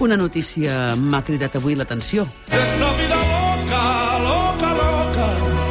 Una notícia m'ha cridat avui l'atenció. Esta vida loca, loca, loca,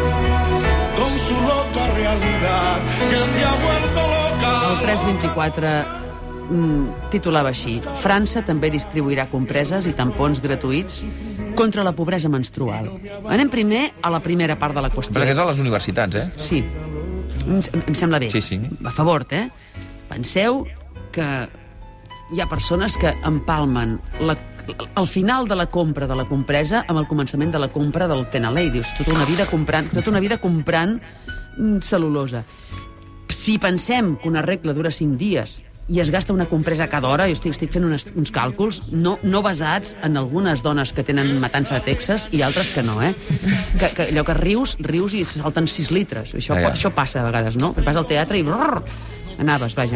con su loca realidad, que se ha vuelto loca. El 324 titulava així: França també distribuirà compreses i tampons gratuïts contra la pobresa menstrual. Anem primer a la primera part de la qüestió. Però que és a les universitats, eh? Sí. Em sembla bé. Sí. A favor, Penseu que hi ha persones que empalmen al final de la compra de la compresa amb el començament de la compra del Tenalei. Dius, tota una vida comprant cel·lulosa. Si pensem que una regla dura 5 dies i es gasta una compresa cada hora, jo estic fent uns càlculs no basats en algunes dones que tenen matança de Texas i altres que no, que allò que rius i salten 6 litres. Això passa a vegades, no? Vas al teatre i anaves, vaja.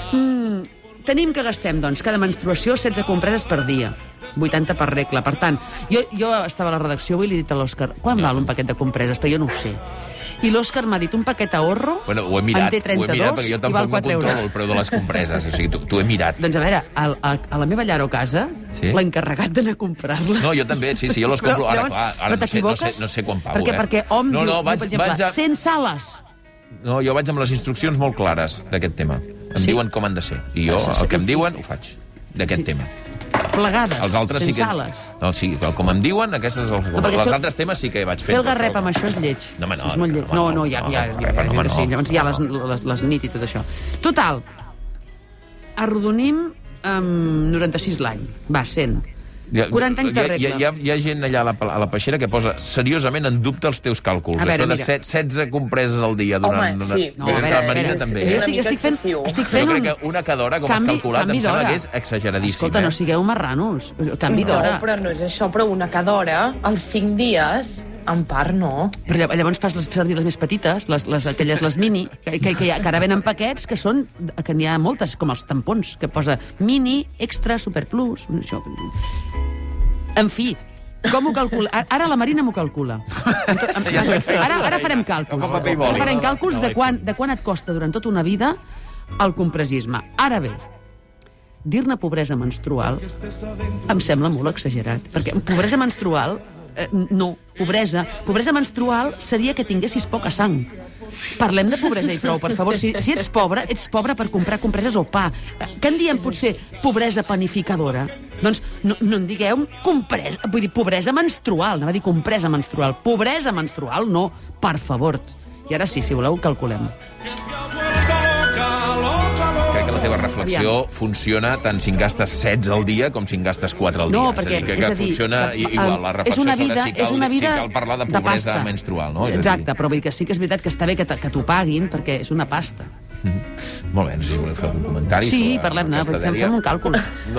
Tenim que gastem, doncs, cada menstruació 16 compreses per dia, 80 per regla. Per tant, jo estava a la redacció avui i li he dit a l'Òscar, quan val un paquet de compreses? Però jo no ho sé. I l'Òscar m'ha dit un paquet ahorro, ho he mirat, en té 32 perquè jo i val tampoc no 4 euros. controlo el preu de les compreses, o sigui, t'ho he mirat. Doncs a veure, a la meva llar o casa, l'encarregat d'anar a comprar-la... No, jo també, sí, jo les compro. Ara no sé quan pago, Perquè hom diu, per exemple, 100 sales. No, jo vaig amb les instruccions molt clares d'aquest tema. Em diuen com han de ser. I jo, el que em diuen, ho faig, d'aquest tema. Plegades, els altres sense sí que... sales. No, sí, com em diuen, aquests els altres temes sí que vaig fent. Fer el garrep amb això és lleig. No, és molt lleig. No, ja. Llavors hi ha les nit i tot això. Total, arrodonim 96 l'any. Va, 100. 40 anys de regla. Hi ha gent allà a la peixera que posa seriosament en dubte els teus càlculs. Això de 16 compreses al dia durant... Home, sí. La Marina també. Estic fent un... Una cada hora, com has calculat, em sembla que és exageradíssim. Escolta, no sigueu marranos. Canvi d'hora. No, però no és això, però una cada hora, als 5 dies... En part, no. Però llavors fas servir les més petites, les mini, que ara venen paquets que n'hi ha moltes, com els tampons, que posa mini, extra, super plus... Això. En fi, com ho calcula? Ara la Marina m'ho calcula. Ara farem càlculs. Ara farem càlculs de quan et costa durant tota una vida el compresisme. Ara bé, dir-ne pobresa menstrual em sembla molt exagerat, perquè pobresa menstrual... No, pobresa menstrual seria que tinguessis poca sang. Parlem de pobresa i prou, per favor. Si ets pobre per comprar compreses o pa. Què en diem, potser, pobresa panificadora? Doncs no en digueu pobresa menstrual. Anava a dir compresa menstrual. Pobresa menstrual, no, per favor. I ara sí, si voleu, calculem. Crec que la teva reflexió funciona tant si en gastes 16 al dia com si en gastes 4 al dia. No, perquè, és a dir, funciona igual. La reflexió si cal parlar de pobresa menstrual, no? Exacte, però vull dir que sí que és veritat que està bé que t'ho paguin, perquè és una pasta. Molt bé, no sé si voleu fer algun comentari. Sí, parlem-ne, fem un càlcul.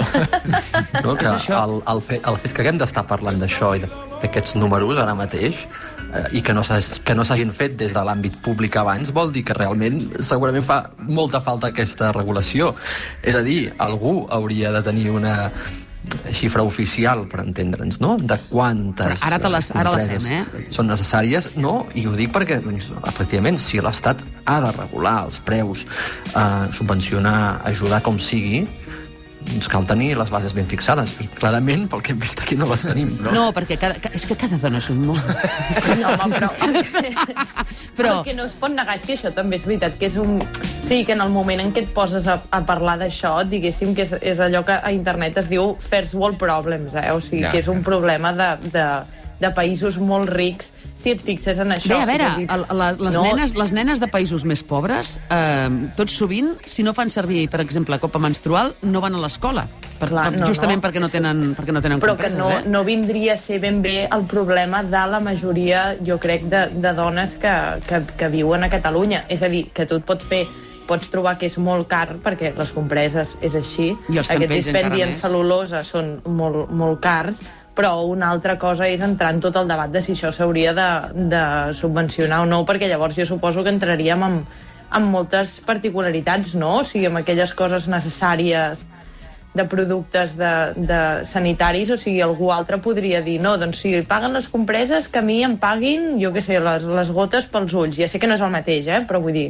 No, que el fet que haguem d'estar parlant d'això i d'aquests números ara mateix i que no s'hagin fet des de l'àmbit públic abans vol dir que realment segurament fa molta falta aquesta regulació. És a dir, algú hauria de tenir una xifra oficial, per entendre'ns, no? De quantes compreses són necessàries, no? I ho dic perquè, doncs, efectivament, si l'Estat ha de regular els preus, subvencionar, ajudar com sigui, ens cal tenir les bases ben fixades. I clarament, pel que hem vist aquí, no les tenim. No, perquè és que cada dona és un món. No, home, però... El que no es pot negar és que això també és veritat, que és un... Sí, que en el moment en què et poses a parlar d'això, diguéssim que és allò que a internet es diu first world problems, O sigui, que és un problema de països molt rics, si et fixes en això. Bé, a veure, les nenes de països més pobres, tot sovint, si no fan servir, per exemple, copa menstrual, no van a l'escola. Justament perquè no tenen compreses. Però que no vindria a ser ben bé el problema de la majoria, jo crec, de dones que viuen a Catalunya. És a dir, que tu pots trobar que és molt car, perquè les compreses és així. Aquest dispendi en cel·lulosa són molt cars, però una altra cosa és entrar en tot el debat de si això s'hauria de subvencionar o no, perquè llavors jo suposo que entraríem en moltes particularitats, no? O sigui, amb aquelles coses necessàries de productes sanitaris, o sigui, algú altre podria dir, no, doncs si paguen les compreses, que a mi em paguin, jo què sé, les gotes pels ulls. Ja sé que no és el mateix, però vull dir...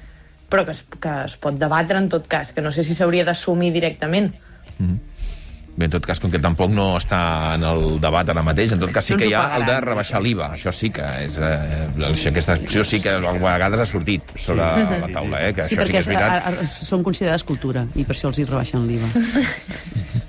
Però que es pot debatre en tot cas, que no sé si s'hauria d'assumir directament. Bé, en tot cas, com que tampoc no està en el debat ara mateix, en tot cas sí que hi ha el de rebaixar l'IVA. Això sí que és... Aquesta opció sí que a vegades ha sortit sobre la taula, que Sí, això sí que perquè és veritat. són considerades cultura, i per això els hi rebaixen l'IVA.